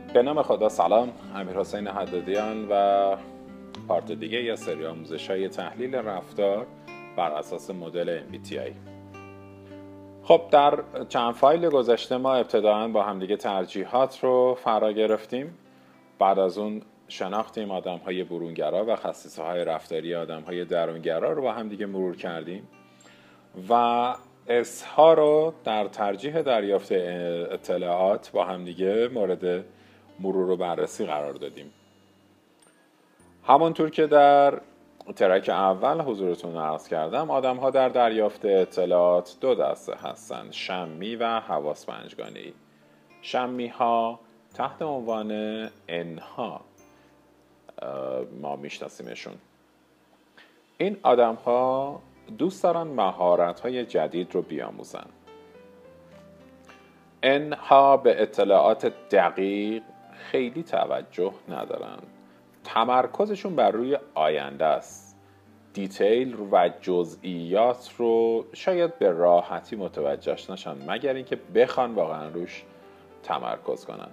به نام خدا. سلام، امیرحسین حدادیان و پارت دیگه یا سری آموزش‌های تحلیل رفتار بر اساس مدل MBTI. خب در چند فایل گذشته ما ابتداً با همدیگه ترجیحات رو فرا گرفتیم. بعد از اون شناختیم آدم‌های برونگرا و خصیصه‌های رفتاری آدم‌های درونگرا رو با همدیگه مرور کردیم و اسها رو در ترجیح دریافت اطلاعات با همدیگه مورد مرور و بررسی قرار دادیم. همانطور که در ترک اول حضورتون عرض کردم، آدم ها در دریافت اطلاعات دو دسته هستند: شمی و حواس پنجگانه‌ای. شمی ها تحت عنوان انها ما میشناسیمشون. این آدم ها دوست دارن مهارت های جدید رو بیاموزن. انها به اطلاعات دقیق خیلی توجه ندارن. تمرکزشون بر روی آینده است. دیتیل و جزئیات رو شاید به راحتی متوجهش نشن مگر اینکه بخوان واقعا روش تمرکز کنن.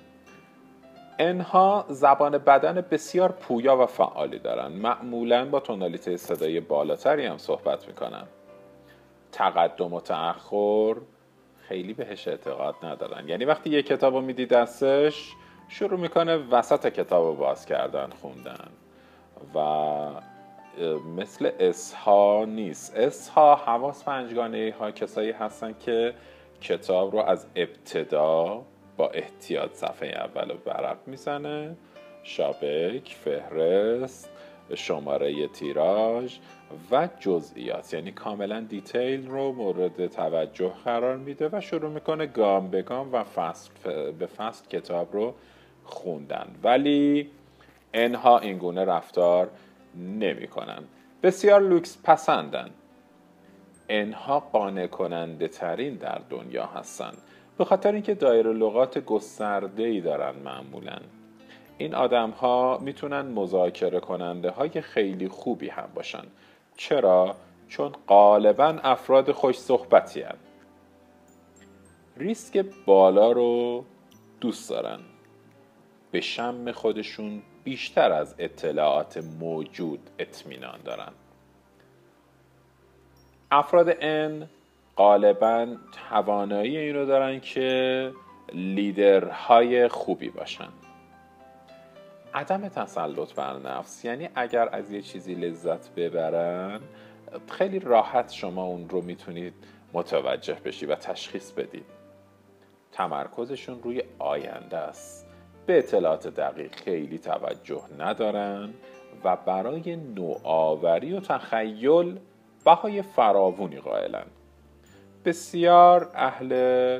اینها زبان بدن بسیار پویا و فعالی دارن. معمولاً با تونالیته صدای بالاتری هم صحبت میکنن. تقدم و تأخر خیلی بهش اعتقاد ندارن. یعنی وقتی یک کتاب رو میدی دستش، شروع میکنه وسط کتاب رو باز کردن خوندن و مثل اسها نیست. اسها حواس پنجگانه‌ای ها کسایی هستن که کتاب رو از ابتدا با احتیاط صفحه اول رو ورق میزنه، شابک، فهرست، شماره تیراژ و جزئیات، یعنی کاملا دیتیل رو مورد توجه قرار میده و شروع میکنه گام به گام و فصل به فصل کتاب رو خوندن. ولی اینها اینگونه رفتار نمی کنن. بسیار لوکس پسندن. اینها قانع کننده ترین در دنیا هستن، به خاطر اینکه دایره لغات گسترده‌ای دارن. معمولاً این آدم ها میتونن مذاکره کننده های خیلی خوبی هم باشن. چرا؟ چون غالباً افراد خوش صحبتی هستن. ریسک بالا رو دوست دارن. به شم خودشون بیشتر از اطلاعات موجود اطمینان دارن. افراد ان غالباً توانایی این رو دارن که لیدرهای خوبی باشن. عدم تسلط بر نفس، یعنی اگر از یه چیزی لذت ببرن خیلی راحت شما اون رو میتونید متوجه بشی و تشخیص بدید. تمرکزشون روی آینده است. به اطلاعات دقیق خیلی توجه ندارن و برای نوآوری و تخیل بهای فراوانی قائلن. بسیار اهل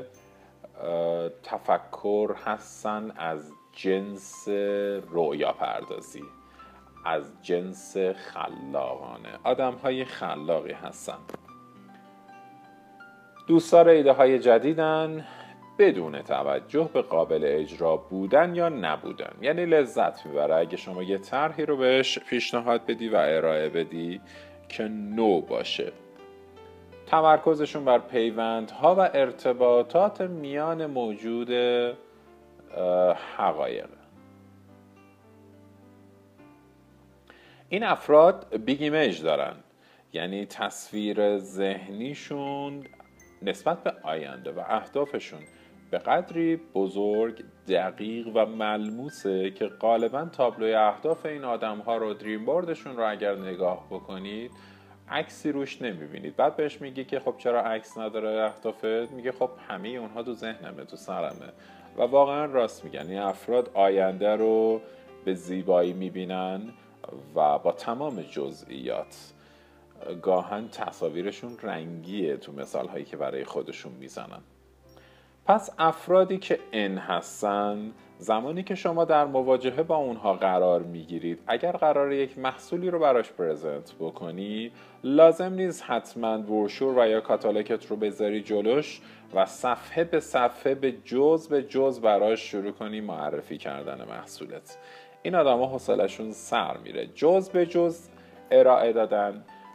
تفکر هستن، از جنس رؤیا پردازی، از جنس خلاقانه. آدم های خلاقی هستن. دوستدار ایده های جدیدن بدون توجه به قابل اجرا بودن یا نبودن. یعنی لذت میبره اگه شما یه طرحی رو بهش پیشنهاد بدی و ارائه بدی که نو باشه. تمرکزشون بر پیوندها و ارتباطات میان موجود حقایق. این افراد بیگ ایمیج دارن، یعنی تصویر ذهنیشون نسبت به آینده و اهدافشون به قدری بزرگ، دقیق و ملموسه که غالباً تابلوی اهداف این آدم‌ها رو، دریم بوردشون رو اگر نگاه بکنید عکسی روش نمیبینید. بعد بهش میگی که خب چرا عکس نداره اهدافت؟ میگه خب همه اونها تو ذهنمه، تو سرمه. و واقعا راست میگن. این افراد آینده رو به زیبایی میبینن و با تمام جزئیات. گاهن تصاویرشون رنگیه تو مثال هایی که برای خودشون میزنن. پس افرادی که ان هستن، زمانی که شما در مواجهه با اونها قرار میگیرید، اگر قرار یک محصولی رو براش پرزنت بکنی، لازم نیست حتما بروشور و یا کاتالوگت رو بذاری جلوش و صفحه به صفحه به جز براش شروع کنی معرفی کردن محصولت. این آدم ها حوصله‌شون سر میره. جز به جز ارائه دادن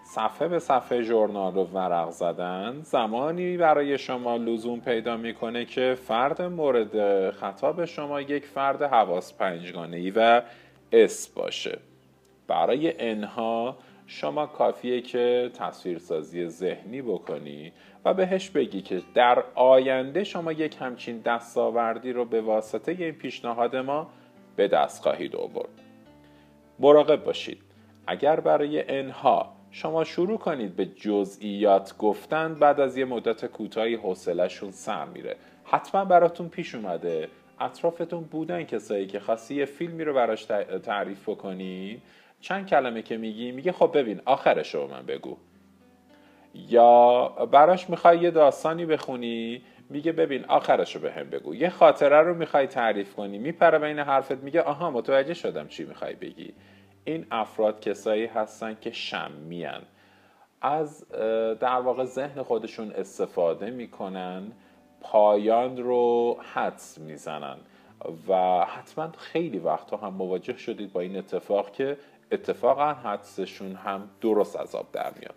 صفحه به صفحه ژورنال رو ورق زدن زمانی برای شما لزوم پیدا میکنه که فرد مورد خطاب شما یک فرد حواس پنجگانه‌ای و اس باشه. برای انها شما کافیه که تصویرسازی ذهنی بکنی و بهش بگی که در آینده شما یک همچین دستاوردی رو به واسطه این پیشنهاد ما به دست خواهید آورد. مراقب باشید اگر برای انها شما شروع کنید به جزئیات گفتن، بعد از یه مدت کوتاهی حوصله‌شون سر میره. حتما براتون پیش اومده اطرافتون بودن کسایی که خواستی یه فیلمی رو براش تعریف بکنی، چند کلمه که میگه خب ببین آخرش رو من بگو. یا براش میخوای یه داستانی بخونی، میگه ببین آخرش رو به هم بگو. یه خاطره رو میخوای تعریف کنی، میپره بین حرفت میگه آها متوجه شدم چی میخوای بگی. این افراد کسایی هستن که شمعین، از در واقع ذهن خودشون استفاده میکنن، پایان رو حدس میزنن و حتما خیلی وقتا هم مواجه شدید با این اتفاق که اتفاقا حدسشون هم درست از آب در میاد.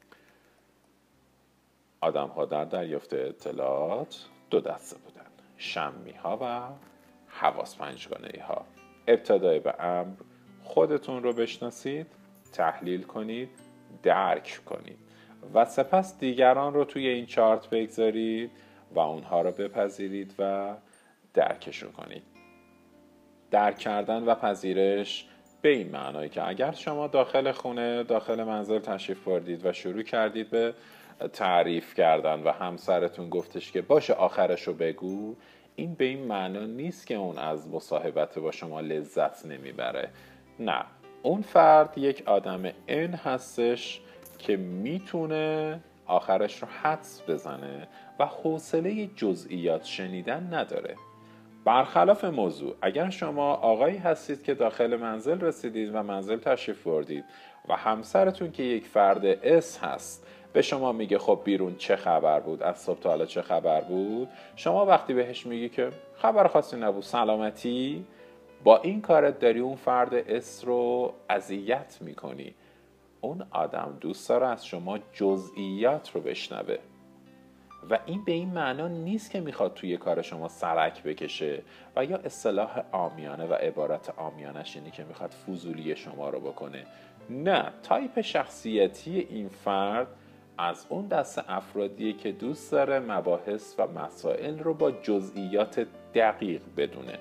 آدم ها در دریافت اطلاعات دو دسته بودن، شمی ها و حواس پنجگانه‌ای ها. ابتدای به امر خودتون رو بشناسید، تحلیل کنید، درک کنید و سپس دیگران رو توی این چارت بگذارید و اونها رو بپذیرید و درکشون کنید. درک کردن و پذیرش به این معنایی که اگر شما داخل خونه، داخل منزل تشریف بردید و شروع کردید به تعریف کردن و همسرتون گفتش که باشه آخرش رو بگو، این به این معنا نیست که اون از مصاحبت با شما لذت نمیبره. نه، اون فرد یک آدم ان هستش که میتونه آخرش رو حدس بزنه و حوصله جزئیات شنیدن نداره. برخلاف موضوع، اگر شما آقایی هستید که داخل منزل رسیدید و منزل تشریف بردید و همسرتون که یک فرد اس هست به شما میگه خب بیرون چه خبر بود، از صبح تا حالا چه خبر بود، شما وقتی بهش میگی که خبر خاصی نبود سلامتی، با این کارت داری اون فرد اس رو اذیت میکنی. اون آدم دوست داره از شما جزئیات رو بشنوه و این به این معنا نیست که میخواد توی کار شما سرک بکشه و یا اصطلاح عامیانه و عبارت عامیانش اینی که میخواد فضولی شما رو بکنه. نه، تایپ شخصیتی این فرد از اون دست افرادیه که دوست داره مباحث و مسائل رو با جزئیات دقیق بدونه.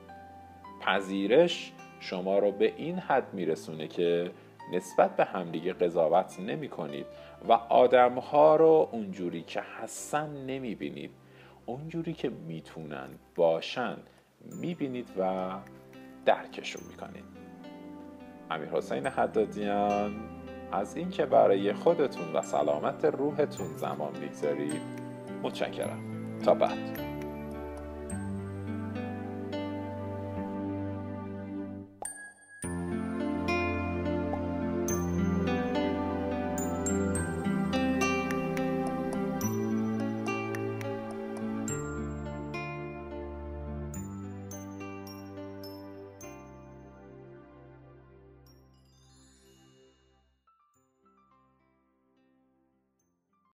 پذیرش شما رو به این حد میرسونه که نسبت به همدیگه قضاوت نمی کنید و آدمها رو اونجوری که هستن نمی بینید، اونجوری که میتونن باشن میبینید و درکشون میکنید. امیرحسین حدادیان از این که برای خودتون و سلامت روحتون زمان بگذارید متشکرم. تا بعد.